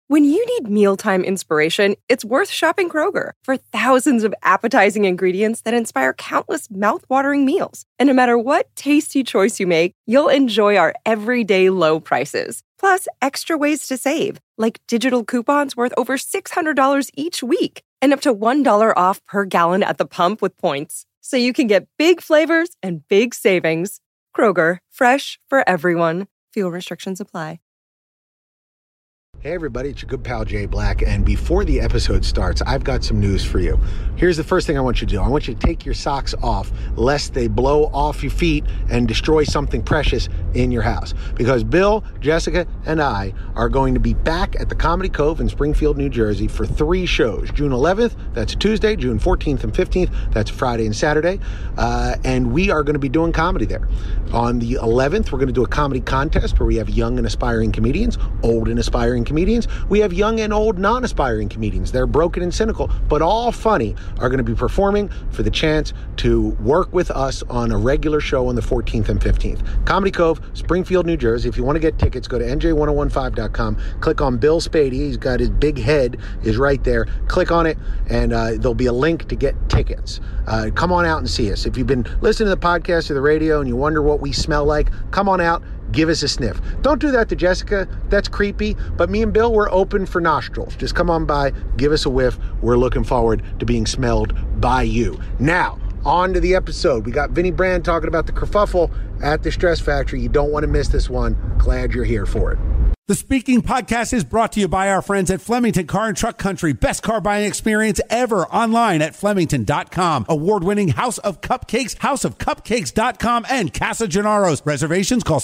When you need mealtime inspiration, it's worth shopping Kroger for thousands of appetizing ingredients that inspire countless mouth-watering meals. And no matter what tasty choice you make, you'll enjoy our everyday low prices. Plus, extra ways to save, like digital coupons worth over $600 each week and up to $1 off per gallon at the pump with points. So you can get big flavors and big savings. Kroger, fresh for everyone. Fuel restrictions apply. Hey everybody, it's your good pal Jay Black, and before the episode starts, I've got some news for you. Here's the first thing I want you to do. I want you to take your socks off, lest they blow off your feet and destroy something precious in your house. Because Bill, Jessica, and I are going to be back at the Comedy Cove in Springfield, New Jersey for 3 shows. June 11th, that's Tuesday, June 14th and 15th, that's Friday and Saturday, and we are going to be doing comedy there. On the 11th, we're going to do a comedy contest where we have young and aspiring comedians, old and aspiring comedians. We have young and old non-aspiring comedians. They're broken and cynical, but all funny, are going to be performing for the chance to work with us on a regular show on the 14th and 15th. Comedy Cove, Springfield, New Jersey. If you want to get tickets, go to nj1015.com. Click on Bill Spady. He's got his big head is right there. Click on it, and there'll be a link to get tickets. Come on out and see us. If you've been listening to the podcast or the radio and you wonder what we smell like, come on out. Give us a sniff. Don't do that to Jessica. That's creepy. But me and Bill, we're open for nostrils. Just come on by, give us a whiff. We're looking forward to being smelled by you. Now, on to the episode. We got Vinnie Brand talking about the kerfuffle at the Stress Factory. You don't want to miss this one. Glad you're here for it. The Speaking Podcast is brought to you by our friends at Flemington Car and Truck Country. Best car buying experience ever online at Flemington.com. Award-winning House of Cupcakes, houseofcupcakes.com, and Casa Gennaro's. Reservations, call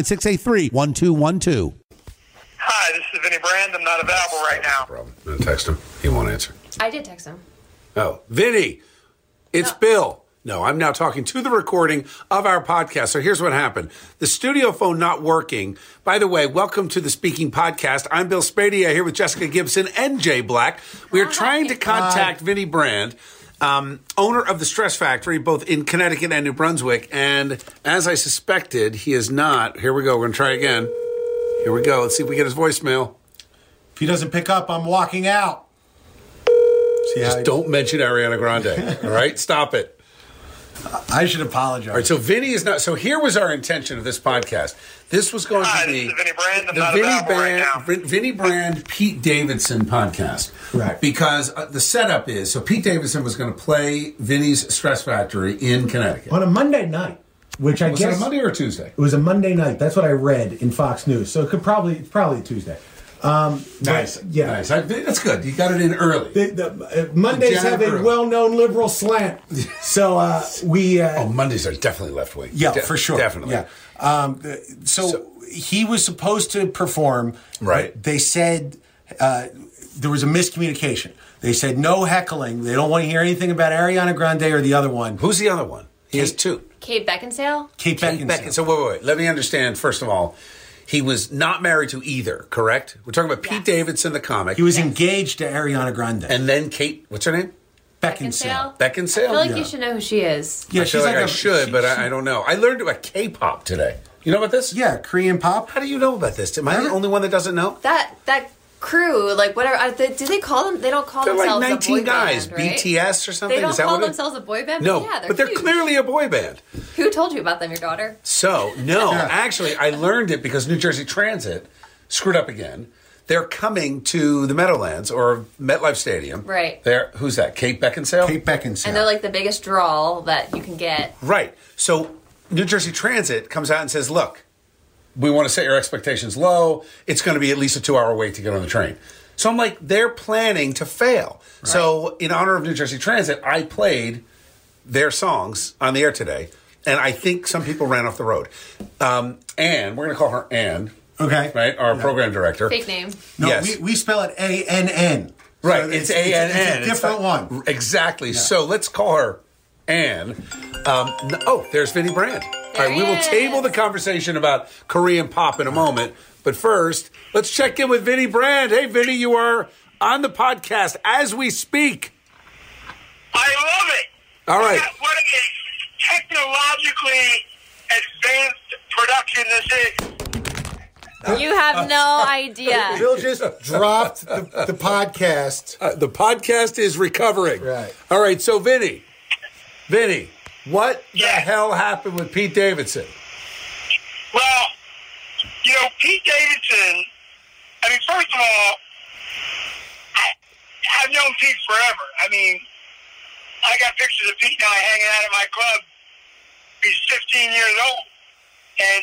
609-683-1212. Hi, this is Vinnie Brand. I'm not available right now. Problem. I'm going to text him. He won't answer. I did text him. Oh, Vinnie, it's Bill. No, I'm now talking to the recording of our podcast. So here's what happened. The studio phone not working. By the way, welcome to the Speaking Podcast. I'm Bill Spady here with Jessica Gibson and Jay Black. We are trying to contact Vinnie Brand, owner of the Stress Factory, both in Connecticut and New Brunswick. And as I suspected, he is not. Here we go. We're going to try again. Here we go. Let's see if we get his voicemail. If he doesn't pick up, I'm walking out. Just don't mention Ariana Grande. All right? Stop it. I should apologize. All right, so Vinny is not. So here was our intention of this podcast. This was going to be this is Vinnie Brand. I'm not available right now. Vinnie Brand, Pete Davidson podcast. Right. Because the setup is, so Pete Davidson was going to play Vinny's Stress Factory in Connecticut. On a Monday night, which I was guess... it a Monday or a Tuesday? It was a Monday night. That's what I read in Fox News. So it's probably a Tuesday. Nice. Yeah. Nice. That's good. You got it in early. Mondays have a well-known liberal slant. So we... Mondays are definitely left-wing. Yeah, for sure. Definitely. Yeah. So he was supposed to perform. Right. They said there was a miscommunication. They said no heckling. They don't want to hear anything about Ariana Grande or the other one. Who's the other one? He has two. Kate Beckinsale? Kate Beckinsale. So wait. Let me understand, first of all. He was not married to either, correct? We're talking about Pete Davidson, the comic. He was engaged to Ariana Grande. And then Kate, what's her name? Beckinsale. I feel like you should know who she is. Yeah, I feel like I should, but I don't know. I learned about K-pop today. You know about this? Yeah, Korean pop. How do you know about this? Am I the only one that doesn't know? That crew, like whatever, do they call them? They don't call themselves like 19 a boy guys, band, right? BTS or something? They don't Is that call what themselves a boy band? No, but but they're huge. clearly a boy band. Who told you about them, your daughter? So, no, actually, I learned it because New Jersey Transit screwed up again. They're coming to the Meadowlands or MetLife Stadium. Right. Who's that? Kate Beckinsale? Kate Beckinsale. And they're like the biggest draw that you can get. Right. So New Jersey Transit comes out and says, look, we want to set your expectations low. It's going to be at least a 2-hour wait to get on the train. So I'm like, they're planning to fail. Right. So in honor of New Jersey Transit, I played their songs on the air today. And I think some people ran off the road. Anne, we're going to call her Anne. Okay. Right? Our program director. Fake name. No, yes. we spell it A-N-N. Right. So it's A-N-N. It's a different one. Exactly. Yeah. So let's call her Anne. There's Vinnie Brand. All right, we will table the conversation about Korean pop in a moment. But first, let's check in with Vinnie Brand. Hey, Vinnie, you are on the podcast as we speak. I love it. All right. What a technologically advanced production this is. You have no idea. Bill just dropped the podcast. The podcast is recovering. Right. All right, so Vinny, what the hell happened with Pete Davidson? Well, Pete Davidson, I mean, first of all, I've known Pete forever. I mean, I got pictures of Pete and I hanging out at my club. He's 15 years old. And,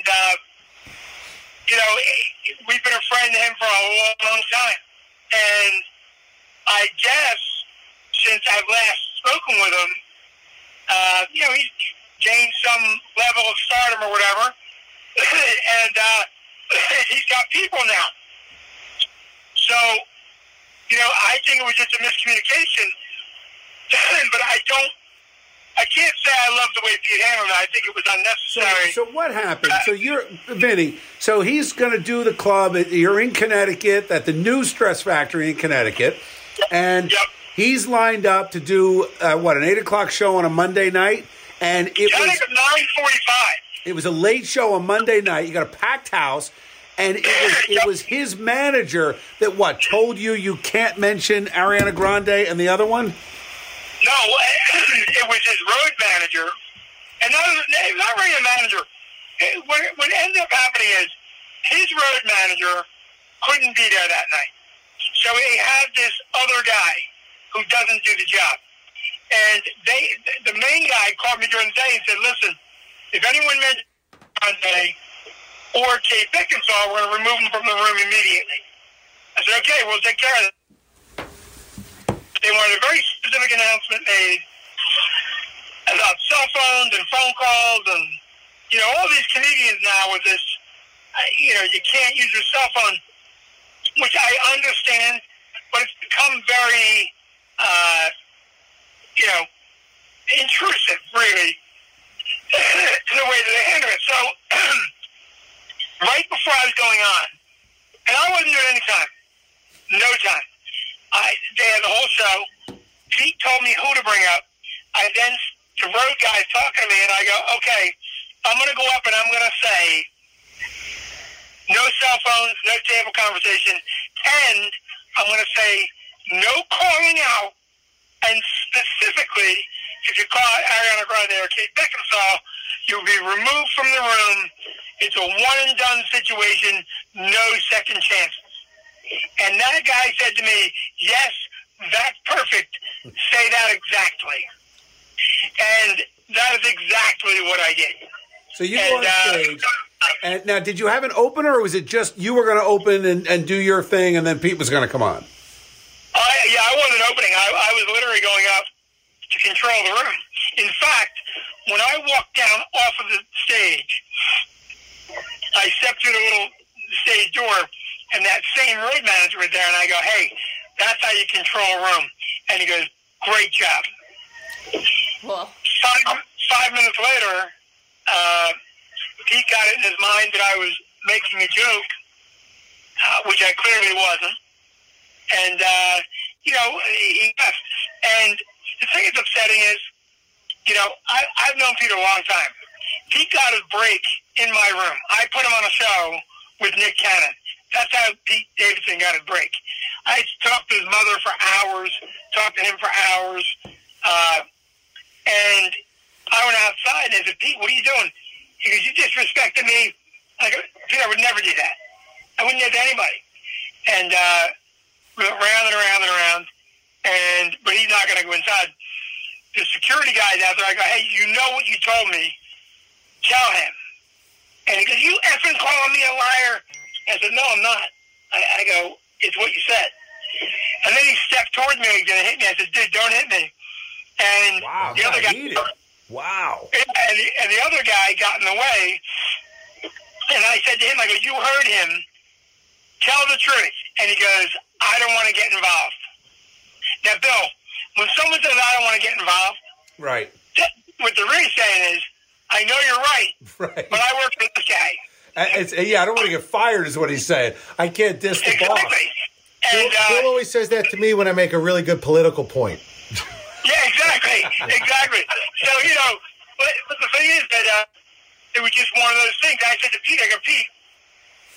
we've been a friend to him for a long, long time. And I guess since I've last spoken with him, he's gained some level of stardom or whatever. And he's got people now. So, I think it was just a miscommunication. But I can't say I love the way Pete handled it. I think it was unnecessary. So what happened? So you're, Vinny, so he's going to do the club. You're in Connecticut at the new Stress Factory in Connecticut. And he's lined up to do, an 8 o'clock show on a Monday night? And it was 9:45. It was a late show on Monday night. You got a packed house. And it was his manager that, told you can't mention Ariana Grande and the other one? No, it was his road manager. And not really a manager. What ended up happening is his road manager couldn't be there that night. So he had this other guy who doesn't do the job. And the main guy called me during the day and said, listen, if anyone mentions Grande or Kate Beckinsale, we're going to remove them from the room immediately. I said, okay, we'll take care of it. They wanted a very specific announcement made about cell phones and phone calls and, all these comedians now with this, you can't use your cell phone, which I understand, but it's become very, intrusive, really, in the way that they handle it. So, right before I was going on, and I wasn't doing any time, no time. They had the whole show. Pete told me who to bring up. The road guy's talking to me, and I go, okay, I'm going to go up and I'm going to say, no cell phones, no table conversation, and I'm going to say, no calling out, and specifically, if you call Ariana Grande or Kate Beckinsale, you'll be removed from the room. It's a one-and-done situation, no second chances. And that guy said to me, yes, that's perfect. Say that exactly. And that is exactly what I did. So you go on stage. And now, did you have an opener, or was it just you were going to open and do your thing, and then Pete was going to come on? I wasn't opening. I was literally going up to control the room. In fact, when I walked down off of the stage, I stepped through the little stage door, and that same road manager was there, and I go, hey, that's how you control a room. And he goes, great job. Cool. 5 minutes later, Pete got it in his mind that I was making a joke, which I clearly wasn't. And, he left. And the thing that's upsetting is, I've known Pete a long time. Pete got his break in my room. I put him on a show with Nick Cannon. That's how Pete Davidson got his break. I talked to his mother for hours, talked to him for hours, and I went outside and I said, Pete, what are you doing? He goes, you disrespected me. I go, Pete, I would never do that. I wouldn't do it to anybody. And we went round and around and around, but he's not going to go inside. The security guy's out there. I go, hey, you know what you told me. Tell him. And he goes, you effing calling me a liar? I said, no, I'm not. I go, it's what you said. And then he stepped toward me and he's going to hit me. I said, dude, don't hit me. And wow, the other guy, wow. And the other guy got in the way. And I said to him, I go, you heard him. Tell the truth. And he goes, I don't want to get involved. Now, Bill, when someone says I don't want to get involved, right, what they're really saying is, I know you're right, but I work for this guy. I don't want to get fired is what he's saying. I can't diss the boss. And, Bill always says that to me when I make a really good political point. Yeah, exactly. So, but the thing is that it was just one of those things. I said to Pete, I go, Pete,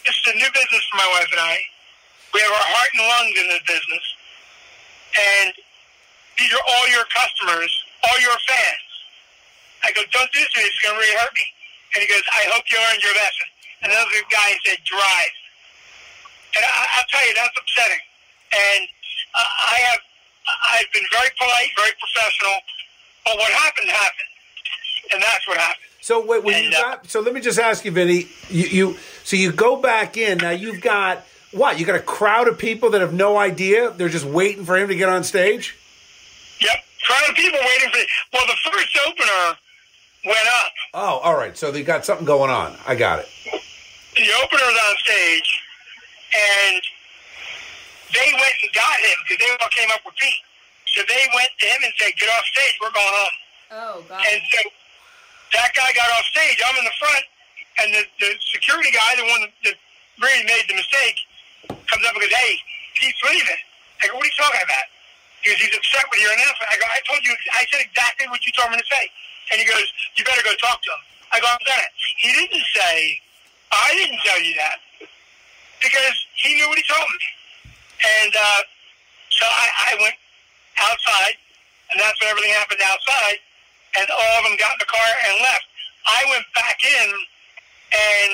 this is a new business for my wife and I. We have our heart and lungs in this business. And these are all your customers, all your fans. I go, don't do this to me. It's going to really hurt me. And he goes, I hope you learned your lesson. And another guy said, drive. And I'll tell you, that's upsetting. And I've been very polite, very professional. But what happened, happened. And that's what happened. So wait, so let me just ask you, Vinny. So you go back in. Now you've got what? You got a crowd of people that have no idea. They're just waiting for him to get on stage. Yep, crowd of people waiting for. Well, the first opener went up. Oh, all right. So they got something going on. I got it. The opener's on stage, and they went and got him because they all came up with Pete. So they went to him and said, "Get off stage. We're going home." Oh, God. And so that guy got off stage. I'm in the front, and the security guy, the one that really made the mistake, comes up and goes, "Hey, Pete's leaving." I go, "What are you talking about?" He goes, "He's upset with your announcement." I go, "I told you. I said exactly what you told me to say." And he goes, "You better go talk to him." I go, "I've done it." He didn't say, "I didn't tell you that," because he knew what he told me. And so I went outside, and that's when everything happened outside, and all of them got in the car and left. I went back in, and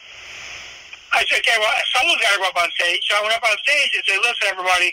I said, "Okay, well, someone's got to go up on stage." So I went up on stage and said, "Listen, everybody,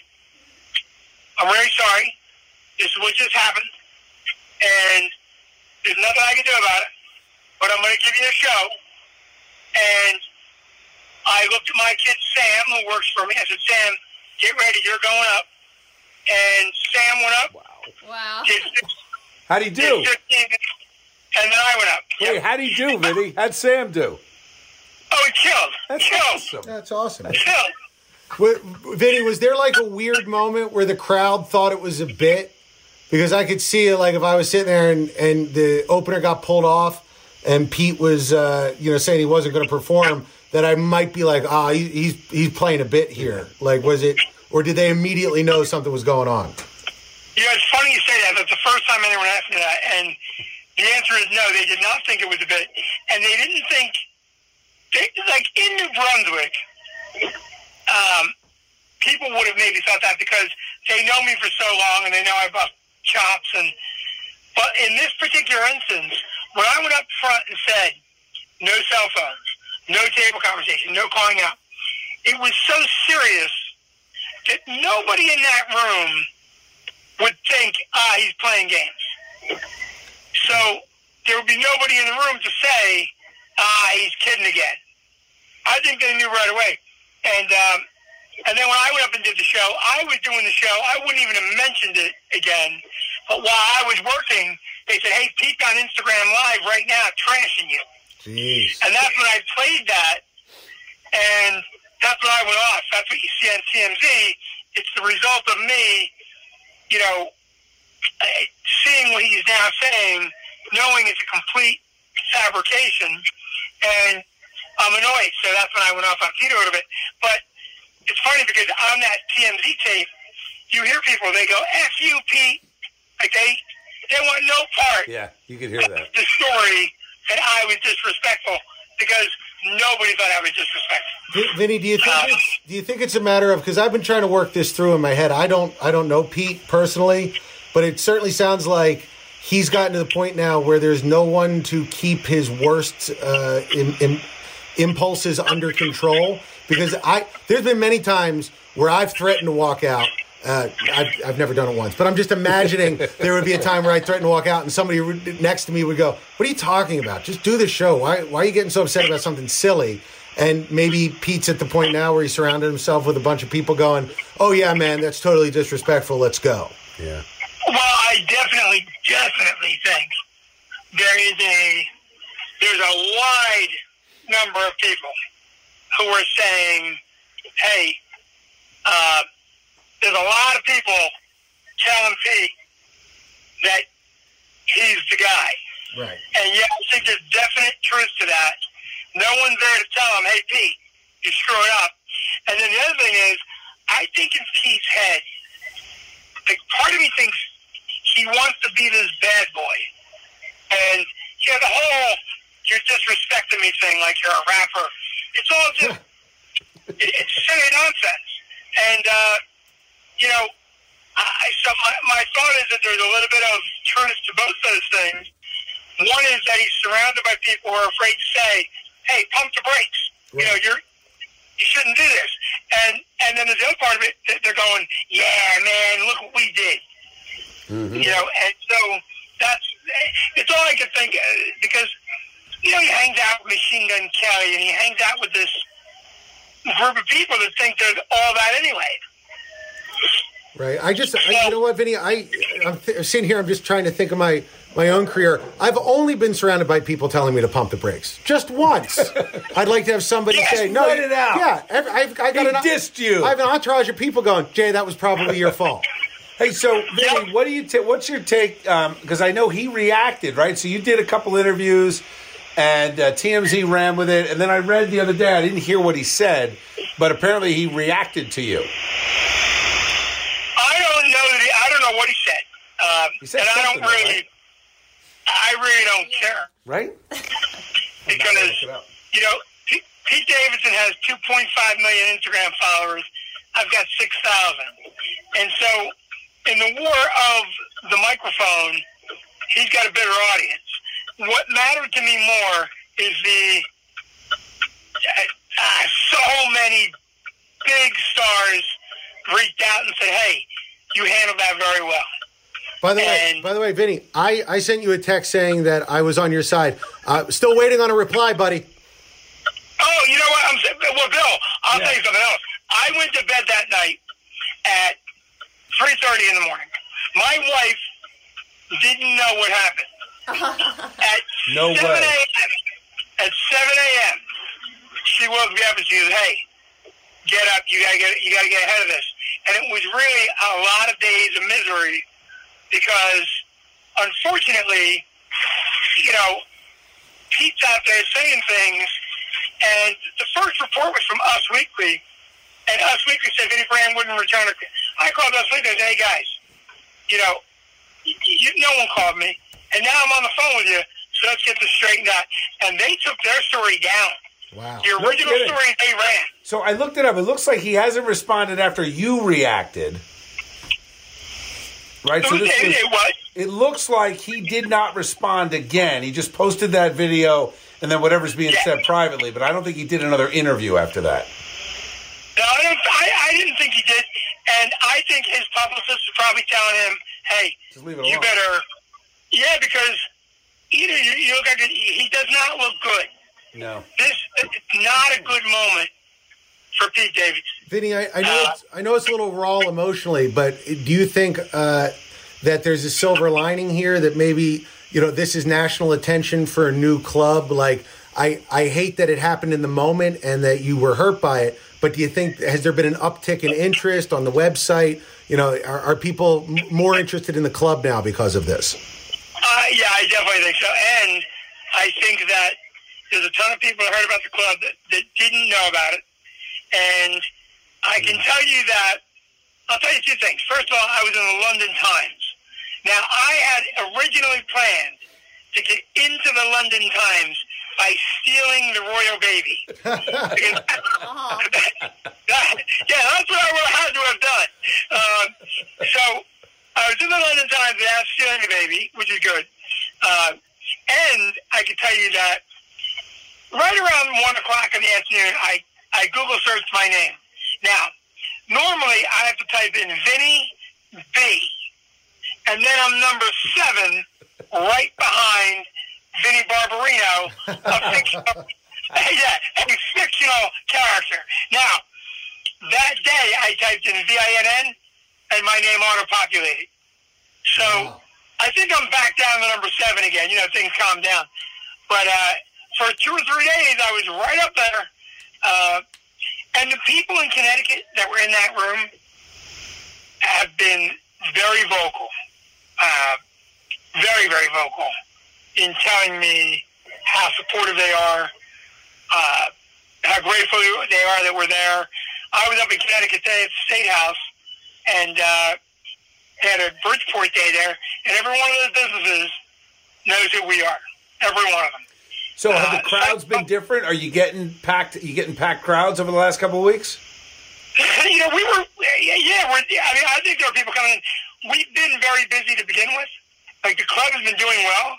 I'm really sorry. This is what just happened, and there's nothing I can do about it, but I'm going to give you a show." And I looked at my kid, Sam, who works for me. I said, "Sam, get ready. You're going up." And Sam went up. Wow. How'd he do? 15, and then I went up. Wait, how'd he do, Vinny? How'd Sam do? Oh, he killed. That's awesome. That's awesome. Killed. Vinny, was there like a weird moment where the crowd thought it was a bit? Because I could see it, like if I was sitting there and the opener got pulled off and Pete was, saying he wasn't going to perform, that I might be like, he's playing a bit here. Like, was it, or did they immediately know something was going on? Yeah, it's funny you say that. That's the first time anyone asked me that. And the answer is no, they did not think it was a bit. And they didn't think, like in New Brunswick, people would have maybe thought that because they know me for so long and they know I bust chops. But in this particular instance, when I went up front and said, no cell phones, no table conversation, no calling out, it was so serious that nobody in that room would think, he's playing games. So there would be nobody in the room to say, he's kidding again. I think they knew right away. And then when I went up and did the show, I was doing the show. I wouldn't even have mentioned it again. But while I was working, they said, "Hey, Pete's on Instagram Live right now trashing you." Jeez. And that's when I played that. And that's when I went off. That's what you see on TMZ. It's the result of me, seeing what he's now saying, knowing it's a complete fabrication, and I'm annoyed. So that's when I went off on Pete a little bit. But it's funny because on that TMZ tape, you hear people, they go, "F you, Pete." Like they want no part. Yeah, you could hear that. The story that I was disrespectful because nobody thought I was disrespectful. Vinny, do you think it's a matter of, because I've been trying to work this through in my head. I don't know Pete personally, but it certainly sounds like he's gotten to the point now where there's no one to keep his worst impulses under control. Because there's been many times where I've threatened to walk out. I've never done it once, but I'm just imagining there would be a time where I threatened to walk out and somebody next to me would go, "What are you talking about? Just do the show. Why are you getting so upset about something silly?" And maybe Pete's at the point now where he surrounded himself with a bunch of people going, "Oh yeah, man, that's totally disrespectful. Let's go." Yeah. Well, I definitely think there's a wide number of people who are saying, "Hey, there's a lot of people telling Pete that he's the guy." Right. And yeah, I think there's definite truth to that. No one's there to tell him, "Hey, Pete, you're screwing up." And then the other thing is, I think in Pete's head, like, part of me thinks he wants to be this bad boy. And the whole "you're disrespecting me" thing, like you're a rapper, it's all just It's silly nonsense. And, so my thought is that there's a little bit of truth to both those things. One is that he's surrounded by people who are afraid to say, hey, pump the brakes. Right. You shouldn't do this. And then there's the other part of it that they're going, yeah, man, look what we did. Mm-hmm. And so it's all I could think, because, he hangs out with Machine Gun Kelly, and he hangs out with this group of people that think they're all that anyway. Right. You know what, Vinny? I'm sitting here. I'm just trying to think of my own career. I've only been surrounded by people telling me to pump the brakes. Just once. I'd like to have somebody say, "No, let it out." Yeah, I dissed you. I have an entourage of people going, "Jay, that was probably your fault." Hey, so Vinny, what's your take? Because I know he reacted, right? So you did a couple interviews, and TMZ ran with it, and then I read the other day. I didn't hear what he said, but apparently he reacted to you. I don't know what he said. He said and something, right? I really don't care. Right? Because, Pete Davidson has 2.5 million Instagram followers. I've got 6,000. And so, in the war of the microphone, he's got a bigger audience. What mattered to me more is so many big stars reached out and said, hey, you handled that very well. By the way, Vinny, I sent you a text saying that I was on your side. Still waiting on a reply, buddy. Oh, you know what? Well, Bill, I'll tell you something else. I went to bed that night at 3:30 in the morning. My wife didn't know what happened. At 7 a.m., she woke me up and she goes, hey, get up. You gotta get ahead of this. And it was really a lot of days of misery because, unfortunately, Pete's out there saying things, and the first report was from Us Weekly, and Us Weekly said Vinny Brand wouldn't return. I called Us Weekly and said, hey, guys, no one called me, and now I'm on the phone with you, so let's get this straightened out. And they took their story down. Wow. The original story they ran. So I looked it up. It looks like he hasn't responded after you reacted. Right? So it looks like he did not respond again. He just posted that video and then whatever's being said privately, but I don't think he did another interview after that. No, I didn't think he did. And I think his publicist is probably telling him, hey, just leave it you alone. better... Yeah, because either you look like he does not look good. No. It's not a good moment for Pete Davidson. Vinny, I know it's a little raw emotionally, but do you think that there's a silver lining here that maybe, this is national attention for a new club? Like, I hate that it happened in the moment and that you were hurt by it, but do you think, has there been an uptick in interest on the website? Are people more interested in the club now because of this? Yeah, I definitely think so. And I think that there's a ton of people that heard about the club that didn't know about it. And I can tell you that, I'll tell you two things. First of all, I was in the London Times. Now, I had originally planned to get into the London Times by stealing the royal baby. That's what I would have had to have done. So I was in the London Times without stealing the baby, which is good. And I can tell you that right around 1 o'clock in the afternoon, I Google searched my name. Now, normally I have to type in Vinny B, and then I'm number 7 right behind Vinny Barbarino, a fictional character. Now, that day I typed in VINN, and my name auto-populated. So I think I'm back down to number 7 again. Things calm down. But for 2 or 3 days, I was right up there. And the people in Connecticut that were in that room have been very vocal, very, very vocal in telling me how supportive they are, how grateful they are that we're there. I was up in Connecticut today at the State House and had a Bridgeport day there, and every one of those businesses knows who we are, every one of them. So have the crowds been different? Are you getting packed? You getting packed crowds over the last couple of weeks? We were, I think there are people coming in. We've been very busy to begin with. Like, the club has been doing well.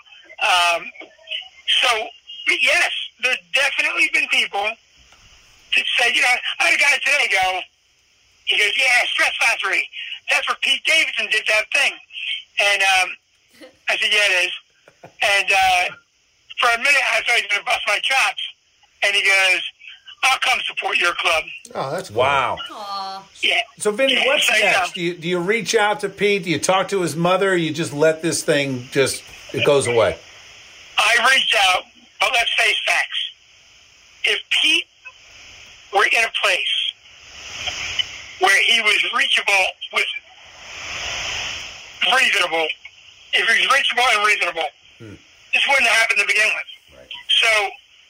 So, yes, there's definitely been people that say, I had a guy today go, he goes, yeah, Stress Factory. That's where Pete Davidson did that thing. And I said, yeah, it is. And for a minute, I thought he was going to bust my chops. And he goes, I'll come support your club. Oh, that's cool. Wow. Aww. Yeah. So, Vinny, what's so, next? Do you reach out to Pete? Do you talk to his mother? Or you just let this thing it goes away? I reached out, but let's face facts. If Pete were in a place where he was reachable with reasonable, if he was reachable and reasonable, this wouldn't have happened to begin with. Right. So,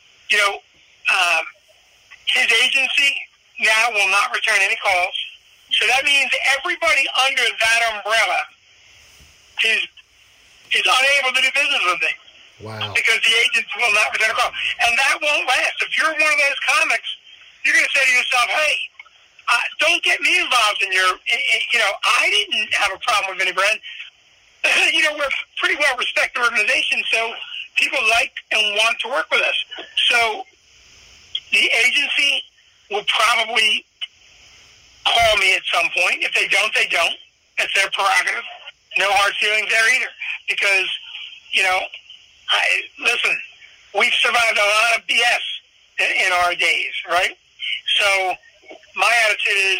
his agency now will not return any calls. So that means everybody under that umbrella is unable to do business with me. Wow. Because the agents will not return a call. And that won't last. If you're one of those comics, you're going to say to yourself, hey, don't get me involved in your, I didn't have a problem with Vinny Brand. We're a pretty well-respected organization, so people like and want to work with us. So the agency will probably call me at some point. If they don't, they don't. That's their prerogative. No hard feelings there either. Because, listen, we've survived a lot of BS in our days, right? So my attitude is,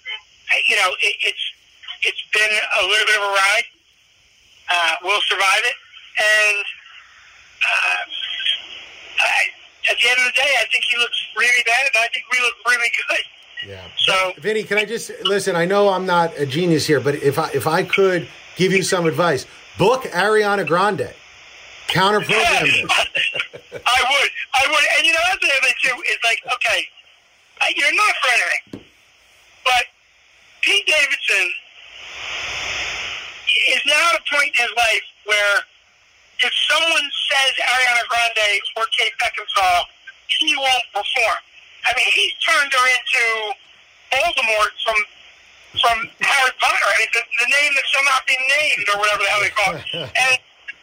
it's been a little bit of a ride. We'll survive it. And at the end of the day, I think he looks really bad, and I think we look really good. Yeah. So, Vinny, can I just listen? I know I'm not a genius here, but if I could give you some advice, book Ariana Grande. Counter program this. I would. And that's the other thing too. Is like, okay, you're not for anything, but Pete Davidson is now at a point in his life where if someone says Ariana Grande or Kate Beckinsale, he won't perform. I mean, he's turned her into Voldemort from Harry Potter. I mean, the name that shall not be named, or whatever the hell they call it. And,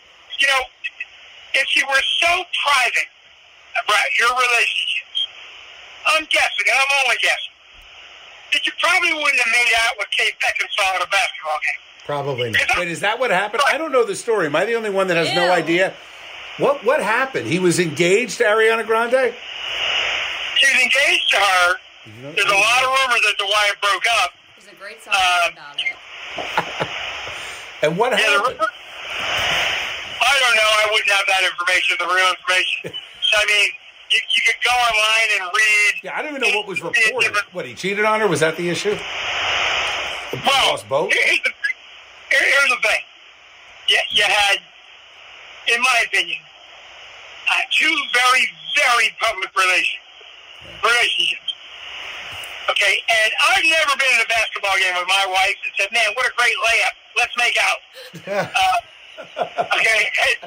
if you were so private about your relationships, I'm guessing, and I'm only guessing, that you probably wouldn't have made out with Kate Beckinsale at a basketball game. Probably not. Wait, is that what happened? I don't know the story. Am I the only one that has no idea? What happened? He was engaged to Ariana Grande? He was engaged to her. There's a lot of rumors as to why it broke up. There's a great song about it. And what happened? I don't know. I wouldn't have that information, the real information. So, I mean, you could go online and read. Yeah, I don't even know what was reported. What, he cheated on her? Was that the issue? Well, lost both? Here's the thing. You had, in my opinion, two very, very public relationships. Okay, and I've never been in a basketball game with my wife and said, man, what a great layup. Let's make out. Okay,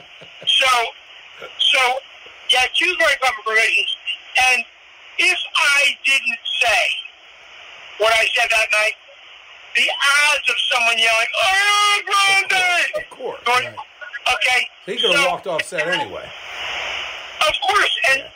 so yeah, two very public relations. And if I didn't say what I said that night, the odds of someone yelling, "Oh, Grande!" Of course. Going, Right. Okay. He could have walked off set anyway. Of course, and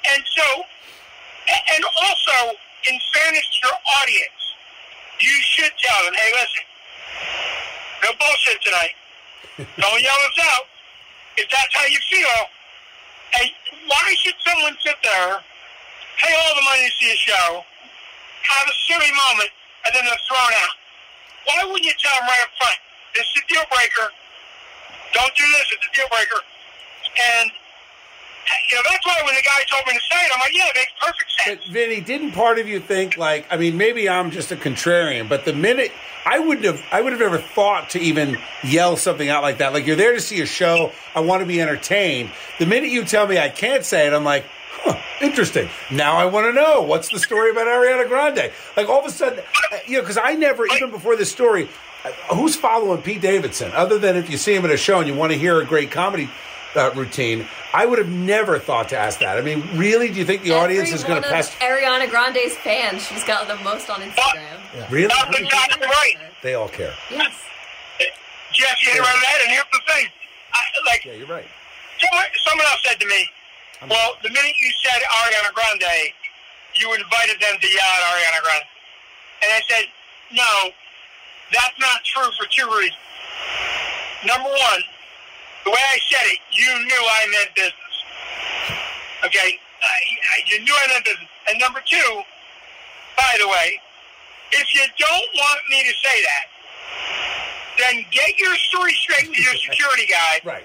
also, in fairness to your audience, you should tell them, hey, listen, no bullshit tonight. Don't yell us out. If that's how you feel, and why should someone sit there, pay all the money to see a show, have a silly moment, and then they're thrown out? Why wouldn't you tell them right up front, this is a deal breaker, don't do this, it's a deal breaker? And, that's why when the guy told me to say it, I'm like, yeah, it makes perfect sense. But, Vinny, didn't part of you think, maybe I'm just a contrarian, but the minute, I would have never thought to even yell something out like that. Like, you're there to see a show, I want to be entertained. The minute you tell me I can't say it, I'm like, interesting. Now I want to know, what's the story about Ariana Grande? Like, all of a sudden, because I never, even before this story, who's following Pete Davidson? Other than if you see him at a show and you want to hear a great comedy routine. I would have never thought to ask that. I mean, really? Do you think the audience is going to pester? Ariana Grande's fans, she's got the most on Instagram. Really? That's exactly right. They all care. Yes. Jeff, you hit around that, and here's the thing. Yeah, you're right. Someone else said to me, well, the minute you said Ariana Grande, you invited them to yell at Ariana Grande. And I said, no, that's not true for two reasons. Number one, the way I said it, you knew I meant business. Okay? You knew I meant business. And number two, by the way, if you don't want me to say that, then get your story straight with your security guy. Right.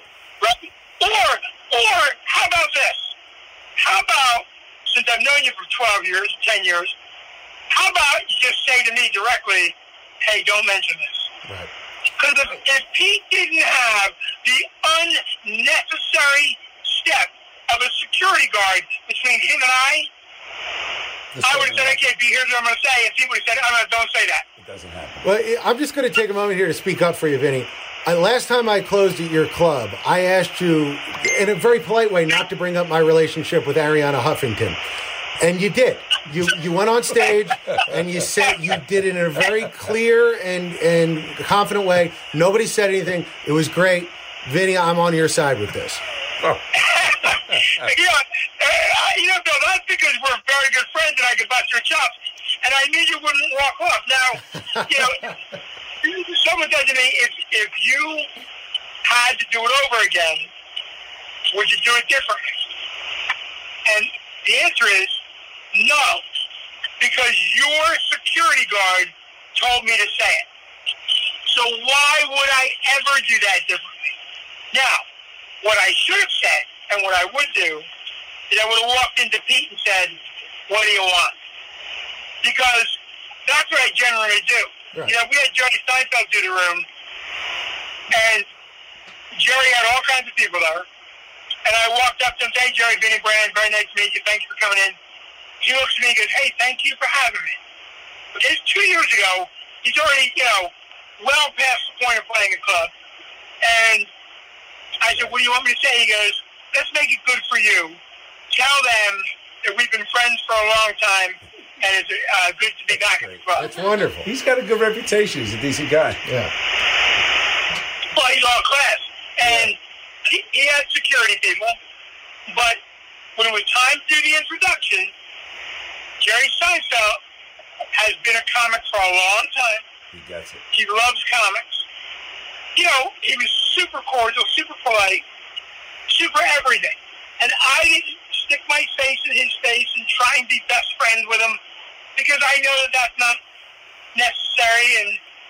Or how about this? How about, since I've known you for 12 years, 10 years, how about you just say to me directly, hey, don't mention this? Right. Because if Pete didn't have the unnecessary step of a security guard between him and I would have said, okay, Pete, here's what I'm going to say. And Pete would have said, don't say that. It doesn't happen. Well, I'm just going to take a moment here to speak up for you, Vinny. Last time I closed at your club, I asked you in a very polite way not to bring up my relationship with Ariana Huffington. And you did. You went on stage and you said you did it in a very clear and confident way. Nobody said anything. It was great. Vinny, I'm on your side with this. Oh. Bill, that's because we're very good friends and I could bust your chops. And I knew you wouldn't walk off. Now, someone said to me, if you had to do it over again, would you do it differently? And the answer is no, because your security guard told me to say it. So why would I ever do that differently? Now, what I should have said and what I would do is I would have walked into Pete and said, what do you want? Because that's what I generally do. Right. We had Jerry Seinfeld do the room, and Jerry had all kinds of people there. And I walked up to him and said, hey, Jerry, Vinny Brand, very nice to meet you. Thank you for coming in. He looks at me and goes, hey, thank you for having me. Okay, 2 years ago, he's already, well past the point of playing a club. And I said, what do you want me to say? He goes, let's make it good for you. Tell them that we've been friends for a long time, and it's good to be back at the club. That's wonderful. He's got a good reputation. He's a decent guy. Yeah. Well, he's all class. And he had security people. But when it was time to do the introduction, Jerry Seinfeld has been a comic for a long time. He gets it. He loves comics. He was super cordial, super polite, super everything. And I didn't stick my face in his face and try and be best friends with him because I know that that's not necessary. And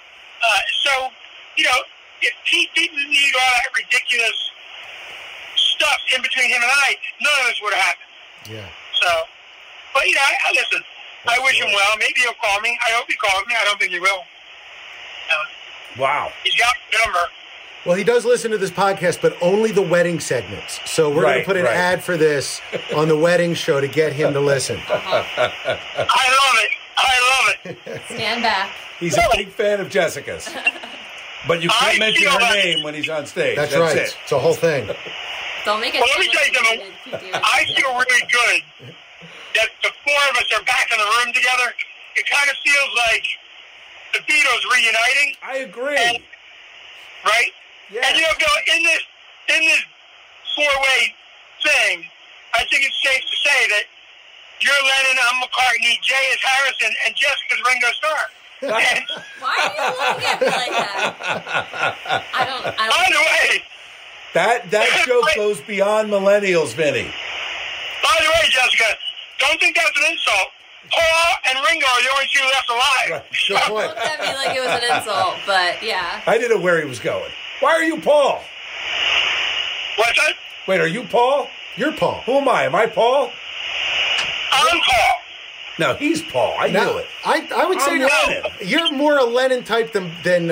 if Pete didn't need all that ridiculous stuff in between him and I, none of this would have happened. Yeah. So, but I listen. I wish him well. Maybe he'll call me. I hope he calls me. I don't think he will. Wow. He's got the number. Well, he does listen to this podcast, but only the wedding segments. So we're going to put an ad for this on the wedding show to get him to listen. I love it. Stand back. He's a big fan of Jessica's. But you can't mention her name when he's on stage. That's right. It. It's a whole thing. Don't make it. Well, let me tell you something. I feel really good that the four of us are back in the room together. It kind of feels like the Beatles reuniting. I agree. Right? Yeah. And Bill, in this four-way thing, I think it's safe to say that you're Lennon, I'm McCartney, Jay is Harrison, and Jessica's Ringo Starr. Why are you looking at me like that? I don't. By the way, that joke goes beyond millennials, Vinny. By the way, Jessica, don't think that's an insult. Paul and Ringo are the only two left alive. Right. Good point. Looked at me like it was an insult, but yeah. I didn't know where he was going. Why are you Paul? What's that? Wait, are you Paul? You're Paul. Who am I? Am I Paul? I'm Paul. No, he's Paul. I knew it. I would say Lennon. You're more a Lennon type than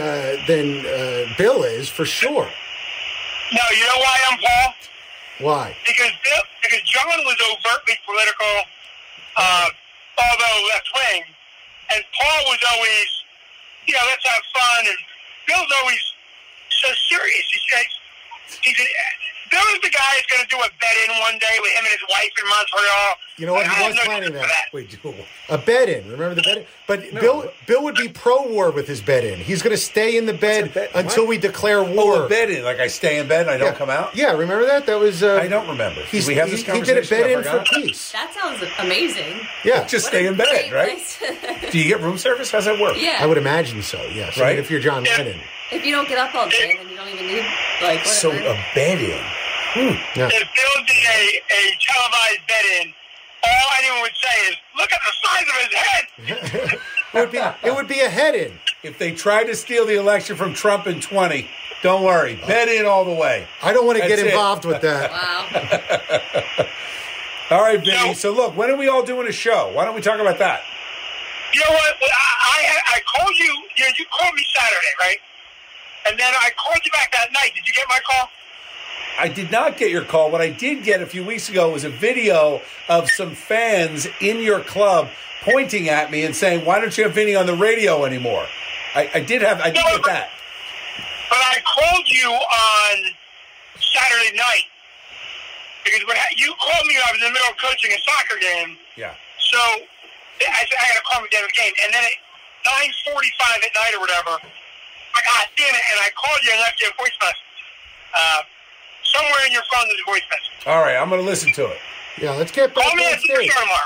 Bill is, for sure. No, you know why I'm Paul? Why? Because John was overtly political, although left-wing, and Paul was always, let's have fun, and Bill's always so serious. Bill's the guy who's going to do a bet-in one day with him and his wife in Montreal. You know what? I He have was no planning use for that. Wait, do what? A bet-in. Remember the bet-in? But Bill would be pro-war with his bet-in. He's going to stay in the bed until we declare war. Oh, a bed-in. Like I stay in bed and I don't come out? Yeah, remember that? That was... I don't remember. Did we have this he conversation? did a bet-in I for forgot? peace. That sounds amazing. Yeah. Just What stay a in bed, great right? place. Do you get room service? How's that work? Yeah. I would imagine so, yes. Right? I mean, if you're John Lennon. If you don't get up all day, then you don't even need, like, whatever. So a bed-in. Yeah. If Bill did a televised bet-in, all anyone would say is, look at the size of his head. It would be a head-in. If they try to steal the election from Trump in 20, don't worry. Bet in all the way. I don't want to get That's it. involved with that. Wow. All right, Vinny. No. So look, when are we all doing a show? Why don't we talk about that? You know what? I called you. You called me Saturday, right? And then I called you back that night. Did you get my call? I did not get your call. What I did get a few weeks ago was a video of some fans in your club pointing at me and saying, "Why don't you have Vinny on the radio anymore?" I did get that. But I called you on Saturday night because when you called me, I was in the middle of coaching a soccer game. Yeah. So I said I got to call me at the end of the game, and then at 9:45 at night or whatever, God damn it! And I called you and left you a voice message. Somewhere in your phone there's a voice message. All right, I'm going to listen to it. Yeah, let's get back Call me on at stage. Superstar tomorrow.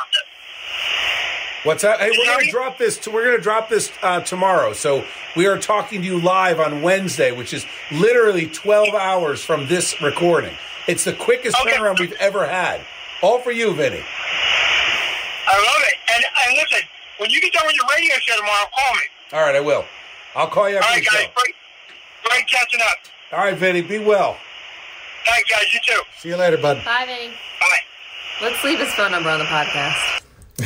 What's that? Hey, Can you we're hear going me? to drop this. We're going to drop this tomorrow. So we are talking to you live on Wednesday, which is literally 12 hours from this recording. It's the quickest Okay. turnaround we've ever had. All for you, Vinny. I love it. And listen, when you get done with your radio show tomorrow, call me. All right, I will. I'll call you All after right, the show. guys. Great catching up. All right, Vinny, be well. Thanks, guys. You too. See you later, bud. Bye, Vinny. Bye. Let's leave his phone number on the podcast.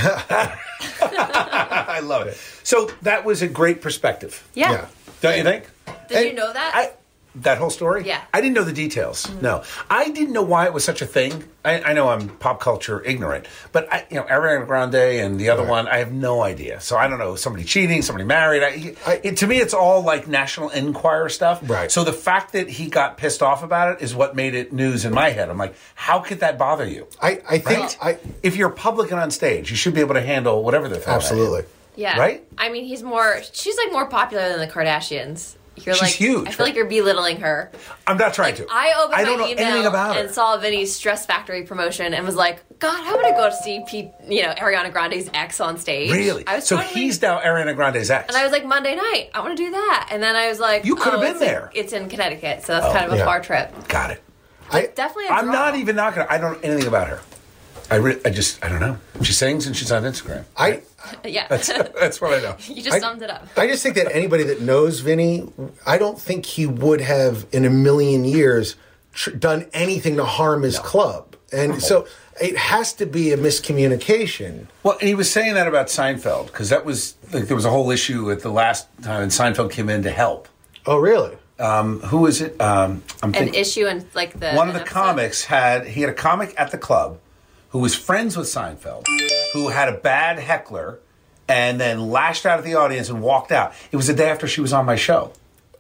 I love it. So that was a great perspective. Yeah. Yeah. Don't you think? Did you know that? That whole story? Yeah. I didn't know the details. No. I didn't know why it was such a thing. I know I'm pop culture ignorant, but Ariana Grande and the other one, I have no idea. So I don't know, somebody cheating, somebody married. To me, it's all like National Enquirer stuff. Right. So the fact that he got pissed off about it is what made it news in my head. I'm like, how could that bother you? I think... If you're public and on stage, you should be able to handle whatever they're throwing at you. Absolutely. Yeah. Right? I mean, she's like more popular than the Kardashians. You're She's like, huge, I feel right? like you're belittling her. I'm not trying to. I opened I don't my know anything email about her. and saw Vinny's Stress Factory promotion and was like, God, I'm going to go see Ariana Grande's ex on stage. Really? I was So totally- he's now Ariana Grande's ex. And I was like, Monday night, I want to do that. And then I was like, You could have been it's there. It's in Connecticut, so that's kind of a yeah. far trip. Got it. Definitely a I'm draw. not even knocking her. I don't know anything about her. I don't know. She sings and she's on Instagram. Yeah. That's what I know. You just summed it up. I just think that anybody that knows Vinny, I don't think he would have in a million years done anything to harm his club. And so it has to be a miscommunication. Well, and he was saying that about Seinfeld because that was like there was a whole issue at the last time and Seinfeld came in to help. Oh, really? Who is it? I'm An thinking issue and like the one of the episode. comics had a comic at the club who was friends with Seinfeld, who had a bad heckler, and then lashed out at the audience and walked out. It was the day after she was on my show.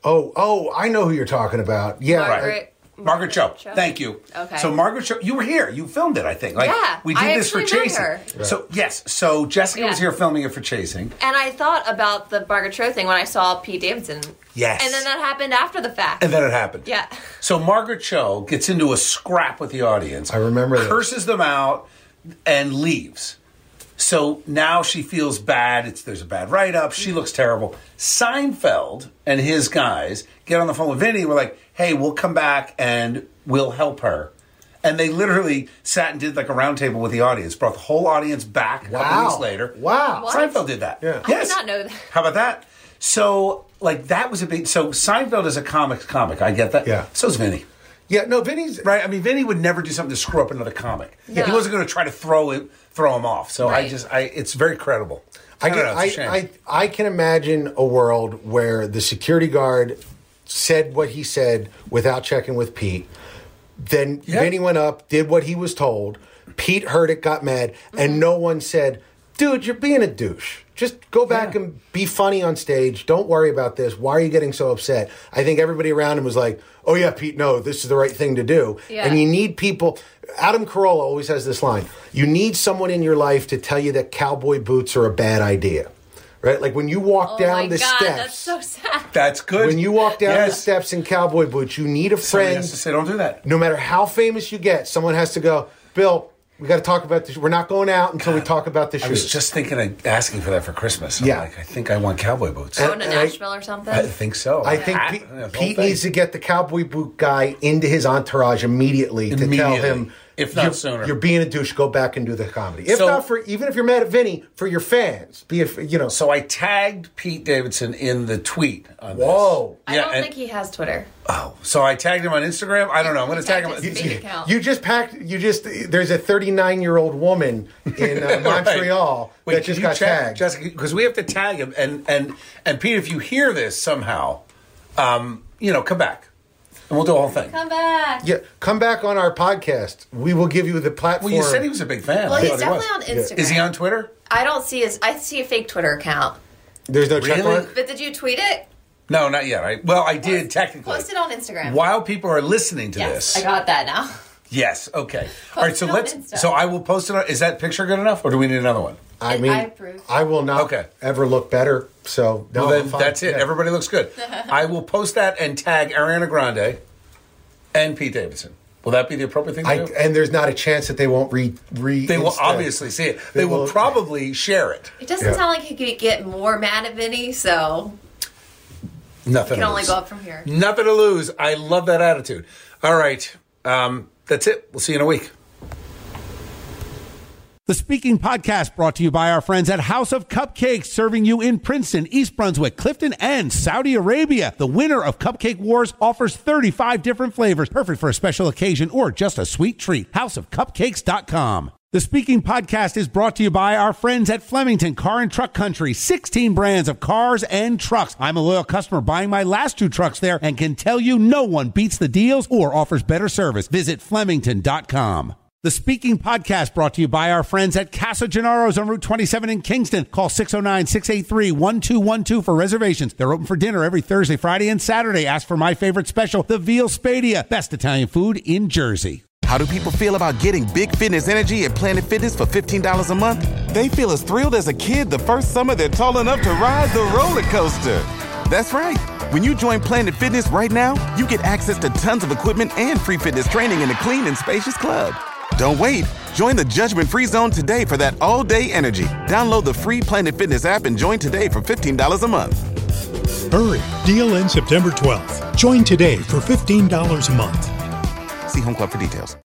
Oh, I know who you're talking about. Yeah. Margaret Cho. Cho. Thank you. Okay. So Margaret Cho, you were here. You filmed it, I think. Yeah, we did I this for actually met Chasing. her. So yes. So Jessica was Yeah. here filming it for Chasing. And I thought about the Margaret Cho thing when I saw Pete Davidson. Yes. And then that happened after the fact. And then it happened. Yeah. So Margaret Cho gets into a scrap with the audience. I remember this. Curses them out and leaves. So now she feels bad. There's a bad write-up. She looks terrible. Seinfeld and his guys get on the phone with Vinny. We're like, hey, we'll come back and we'll help her. And they literally sat and did like a round table with the audience. Brought the whole audience back a couple weeks later. Wow. What? Seinfeld did that. Yeah. I did not know that. How about that? So, like, that was a big... So, Seinfeld is a comic. I get that. Yeah. So's Vinny. Yeah, no, Vinny's... Right? I mean, Vinny would never do something to screw up another comic. No. He wasn't going to try to throw him off. So, Right. it's very credible. I don't know, it's a shame. I can imagine a world where the security guard said what he said without checking with Pete. Then Yeah. Vinny went up, did what he was told. Pete heard it, got mad, and no one said, dude, you're being a douche. Just go back and be funny on stage. Don't worry about this. Why are you getting so upset? I think everybody around him was like, oh, yeah, Pete, no, this is the right thing to do. Yeah. And you need people. Adam Carolla always has this line. You need someone in your life to tell you that cowboy boots are a bad idea. Right? Like when you walk down the steps. That's so sad. That's good. When you walk down the steps in cowboy boots, you need a friend. Somebody has to say, don't do that. No matter how famous you get, someone has to go, Bill, we got to talk about this. We're not going out until we talk about the shoes. I was just thinking of asking for that for Christmas. Yeah. I think I want cowboy boots. Going to Nashville or something? I think so. I think Pete needs to get the cowboy boot guy into his entourage immediately. To tell him, if not sooner, you're being a douche. Go back and do the comedy. If not even if you're mad at Vinny, for your fans, So I tagged Pete Davidson in the tweet on this. Whoa! I don't think he has Twitter. Oh, so I tagged him on Instagram. I don't know. I'm going to tag him. You just there's a 39-year-old woman in Montreal that just got tagged. Jessica, because we have to tag him. And Pete, if you hear this somehow, come back. And we'll do a whole thing. Come back. Yeah, come back on our podcast. We will give you the platform. Well, you said he was a big fan. Well, he's definitely on Instagram. Is he on Twitter? I don't see I see a fake Twitter account. There's no check mark? But did you tweet it? No, not yet. I did technically. Post it on Instagram. While people are listening to this. I got that now. Yes. Okay. All right. So Insta. So I will post it on. Is that picture good enough, or do we need another one? I mean, I approve. I will not ever look better. So no, well, then that's it. Yeah. Everybody looks good. I will post that and tag Ariana Grande and Pete Davidson. Will that be the appropriate thing to do? And there's not a chance that they won't read. They will obviously see it. They will probably share it. It doesn't sound like he could get more mad at Vinny, so nothing. It can only go up from here. Nothing to lose. I love that attitude. All right, that's it. We'll see you in a week. The Speaking Podcast brought to you by our friends at House of Cupcakes, serving you in Princeton, East Brunswick, Clifton, and Saudi Arabia. The winner of Cupcake Wars offers 35 different flavors, perfect for a special occasion or just a sweet treat. HouseofCupcakes.com. The Speaking Podcast is brought to you by our friends at Flemington Car and Truck Country, 16 brands of cars and trucks. I'm a loyal customer buying my last 2 trucks there and can tell you no one beats the deals or offers better service. Visit Flemington.com. The Speaking Podcast brought to you by our friends at Casa Gennaro's on Route 27 in Kingston. Call 609-683-1212 for reservations. They're open for dinner every Thursday, Friday, and Saturday. Ask for my favorite special, the Veal Spadia, best Italian food in Jersey. How do people feel about getting Big Fitness Energy at Planet Fitness for $15 a month? They feel as thrilled as a kid the first summer they're tall enough to ride the roller coaster. That's right. When you join Planet Fitness right now, you get access to tons of equipment and free fitness training in a clean and spacious club. Don't wait. Join the judgment-free zone today for that all-day energy. Download the free Planet Fitness app and join today for $15 a month. Hurry. Deal ends September 12th. Join today for $15 a month. See Home Club for details.